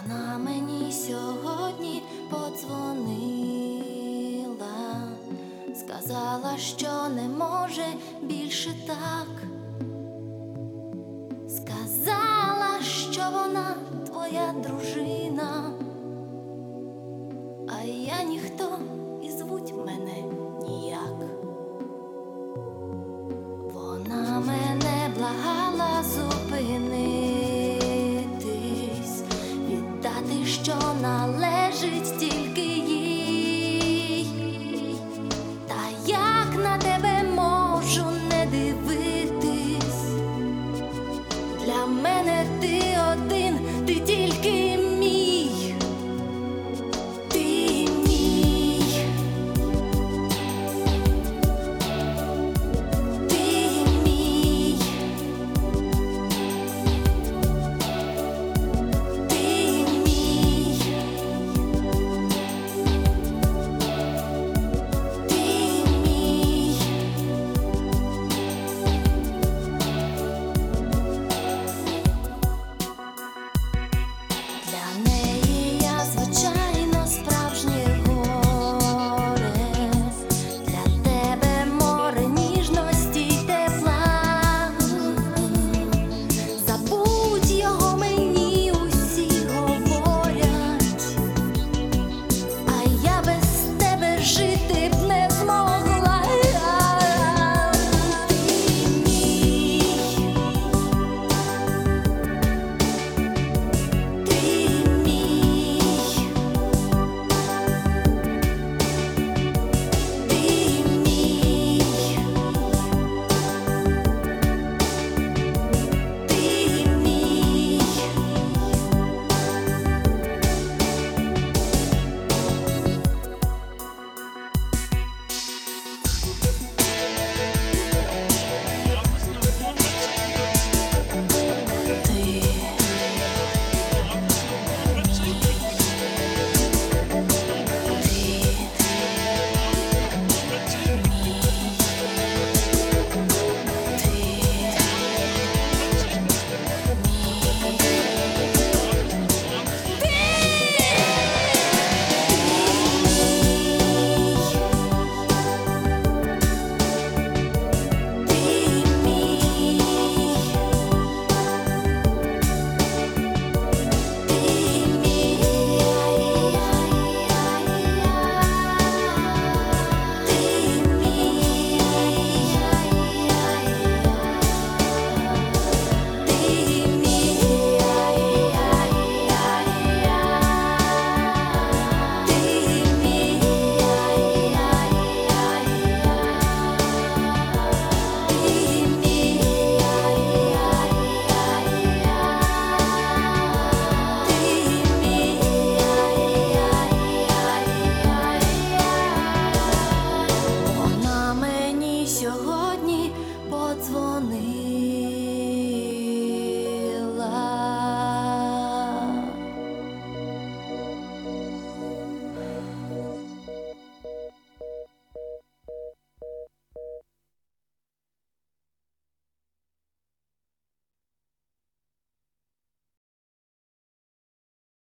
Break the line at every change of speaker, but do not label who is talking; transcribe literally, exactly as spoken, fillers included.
Вона мені сьогодні подзвонила, сказала, що не може більше так. Сказала, що вона твоя дружина, а я ніхто і звуть мене ніяк. Вона мене благала зупинитись, віддати, що належить тільки їй. Та як на тебе можу не дивитись? Для мене ти